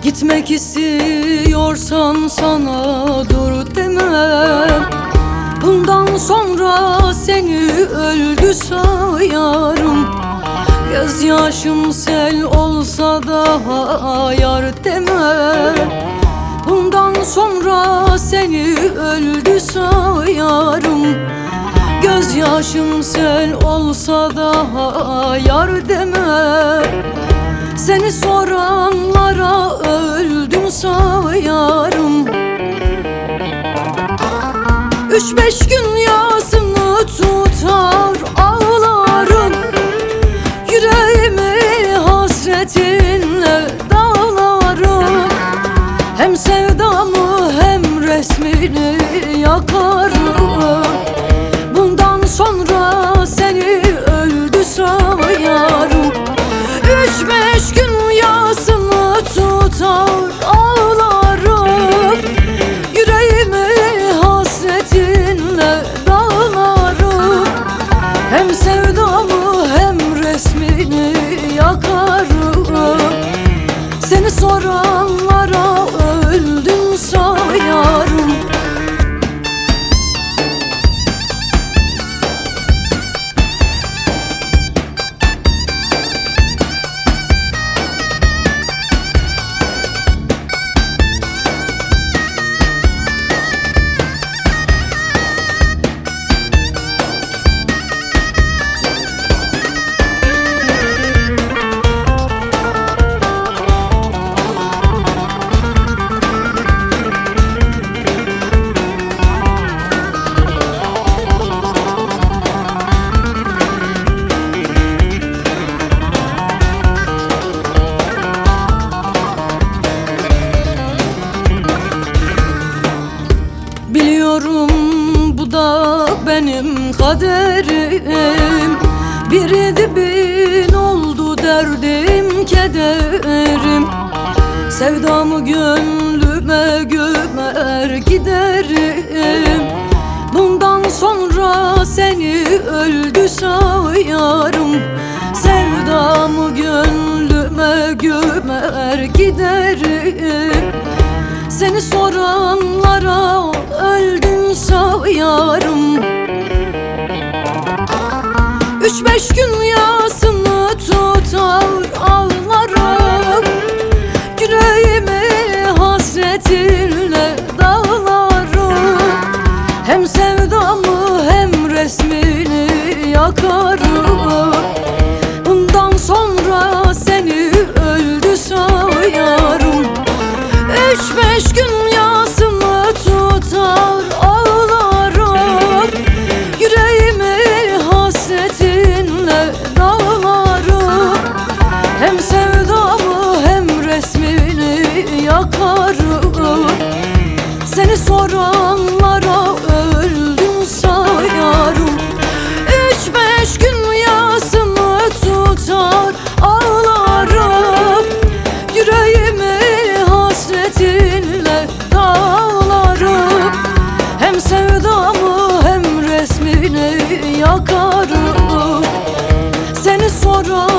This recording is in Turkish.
Gitmek istiyorsan sana dur demem. Bundan sonra seni öldü sayarım. Gözyaşım sel olsa da yar demem. Bundan sonra seni öldü sayarım. Gözyaşım sel olsa da yar demem. Seni soranlara öldüm sayarım. 3-5 gün yasını tutar ağlarım. Yüreğimi hasretinle dağlarım. Hem sevdamı hem resmini yakarım. Bundan sonra seni öldü sayarım. 3-5 gün yasını tutar ağlarım. Yüreğimi hasretinle dağlarım. Hem sevdamı hem resmini yakarım. Seni soranlara öldüm sayarım. Biliyorum bu da benim kaderim. Bir dibin oldu derdim, kederim. Sevdamı gönlüme gömer giderim. Bundan sonra seni öldü sayarım. Sevdamı gönlüme gömer giderim. Seni soranlara öldüm sayarım. 3-5 gün yasını tutar ağlarım. Yüreğimi hasretinle dağlarım. Hem sevdamı hem resmini yakarım. Bundan sonra seni öldü sayarım. 3-5 gün yasını tutar ağlarım. Yüreğimi hasretinle dağlarım. Hem sevdamı hem resmini yakarım. Seni soranlara öldüm sayarım. 3-5 gün yasını tutar ağlarım. Yüreğimi hasretinle dağlarım. Hem sevdamı hem resmini yakarım. Seni soran